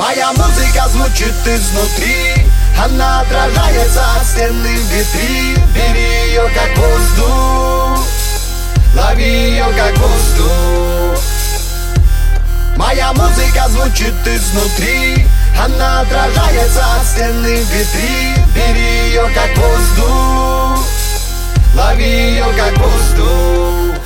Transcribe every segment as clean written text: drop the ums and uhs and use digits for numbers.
Моя музыка звучит изнутри, она отражается от стены в витрин. Бери ее как воздух, лови ее как воздух. Моя музыка звучит изнутри, она отражается от стены в витрин. Бери ее как воздух, лови ее как воздух.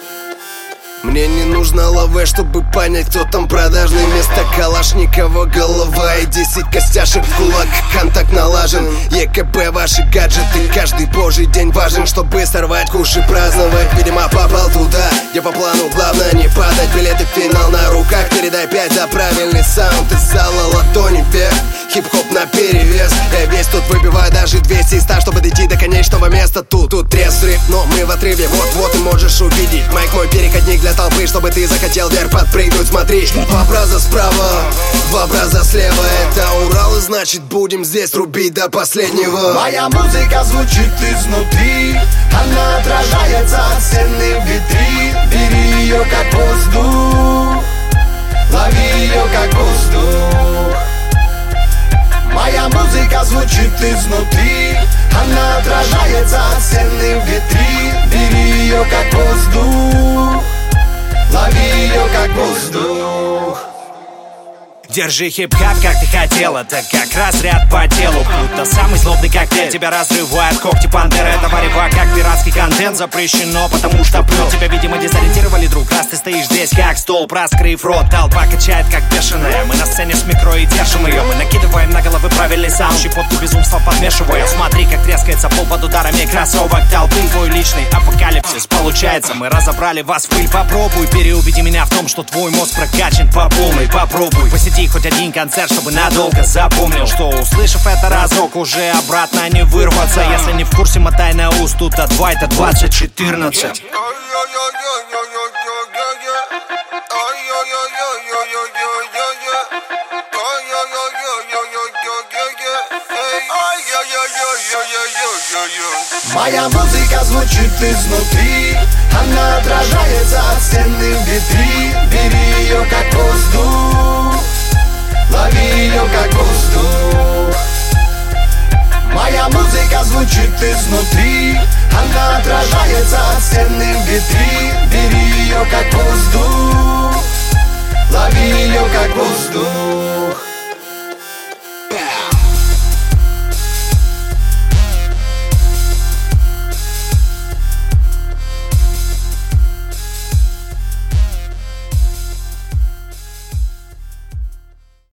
Мне не нужно лавэ, чтобы понять, кто там продажный. Вместо Калашникова голова и 10 костяшек в кулак. Контакт налажен, ЕКП ваши гаджеты. Каждый божий день важен, чтобы сорвать куш и праздновать. Видимо, попал туда, где по плану главное не падать. Билеты в финал на руках, передай 5 за правильный саунд. Из зала ладони вверх, хип-хоп на перевес. Я весь тут выбиваю даже 200 из 100, чтобы дойти до конечного места. Тут треск риф, но мы в отрыве. Вот ты можешь увидеть майк мой переходник для толпы, чтобы ты захотел вверх подпрыгнуть. Смотри, два образа справа, два образа слева. Это Урал, и значит будем здесь рубить до последнего. Моя музыка звучит изнутри, она отражается от стены в витрин. Бери ее как воздух, лови ее как воздух. Моя музыка звучит изнутри, она отражается от стены в витрин. Бери ее как воздух, лови ее как воздух. Держи хип-хап, как ты хотел, это как разряд по телу. Будто самый злобный коктейль, тебя разрывает когти пантеры. Это варево, как пиратский контент, запрещено, потому что плюс. Тебя, видимо, дезориентировали, друг, раз ты стоишь здесь, как столб, раскрыв рот. Толпа качает, как бешеная, мы на сцене с микро и держим ее. Мы накидываем на головы правильный саунд, щепотку безумства подмешивая. Смотри, как трескается пол под ударами кроссовок толпы. Твой личный апокалипсис получается, мы разобрали вас в пыль. Попробуй, переубеди меня в том, что твой мозг прокачан по полной. Попробуй, посети хоть один концерт, чтобы надолго запомнил, что, услышав это разок, уже обратно не вырваться. Если не в курсе, мотай на ус, тут от 2 это 2014. Моя музыка звучит изнутри, она отражается от стены в витрин. Бери ее как воздух, лови ее как воздух. Моя музыка звучит изнутри, она отражается от стены в витрин. Бери ее как воздух, лови ее как воздух.